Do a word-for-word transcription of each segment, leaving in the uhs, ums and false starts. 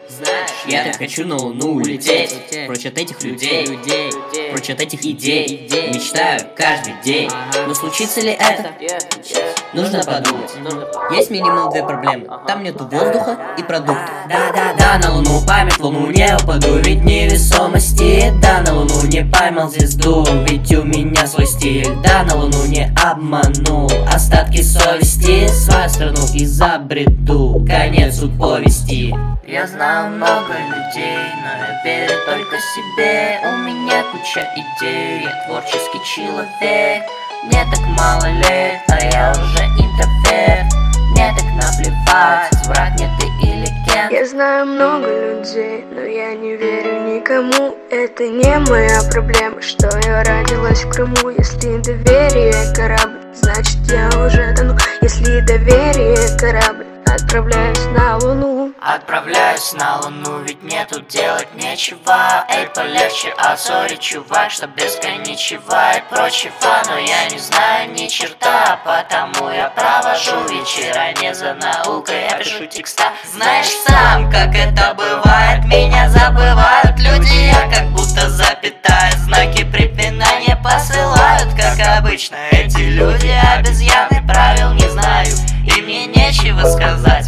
Знаешь, я так хочу на Луну улететь, прочь от этих людей, людей, прочь от этих идей, мечтаю каждый день. Но случится ли это? Нужно подумать. Есть минимум две проблемы. Там нету воздуха и продуктов. Да-да-да, на Луну память, в Луну не упаду, ведь невесомости. Да, на Луну не поймал звезду, ведь у меня свой стиль. Да, на Луну не обманул остатки совести, свою страну изобрету, конец у повести. Я знаю много людей, но я верю только себе. У меня куча идей, я творческий человек. Мне так мало лет, а я уже интроверт. Мне так наплевать, враг мне ты или кем. Я знаю много людей, но я не верю никому. Это не моя проблема, что я родилась в Крыму. Если доверие корабль, значит я уже тону. Если доверие корабль, отправляюсь на Луну. Отправляюсь на Луну, ведь мне тут делать нечего. Эй, полегче, а сори, чувак, что без коничева и прочего. Но я не знаю ни черта, потому я провожу вечера не за наукой, я пишу текста. Знаешь сам, как это бывает, меня забывают люди, я как будто запятая, знаки препинания посылают, как обычно. Эти люди обезьяны, правил не знаю, и мне нечего сказать.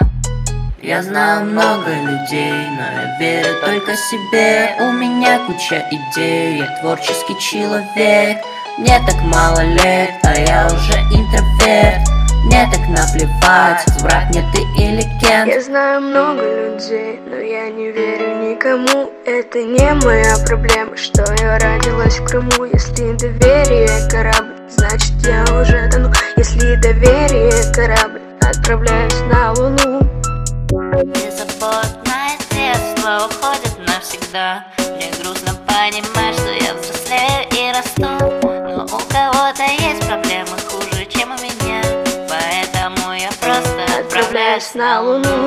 Я знаю много людей, но я верю только себе. У меня куча идей, я творческий человек. Мне так мало лет, а я уже интроверт. Мне так наплевать, враг мне ты или кем. Я знаю много людей, но я не верю никому. Это не моя проблема, что я родилась в Крыму. Если доверие корабль, значит я уже тону. Если доверие корабль, отправляюсь на Луну. Беззаботное детство уходит навсегда. Мне грустно понимать, что я взрослею и расту. Но у кого-то есть проблемы хуже, чем у меня. Поэтому я просто отправляюсь на Луну.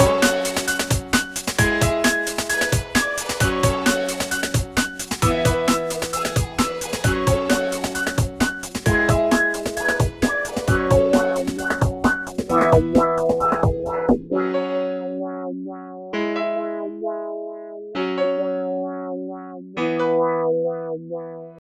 Wow.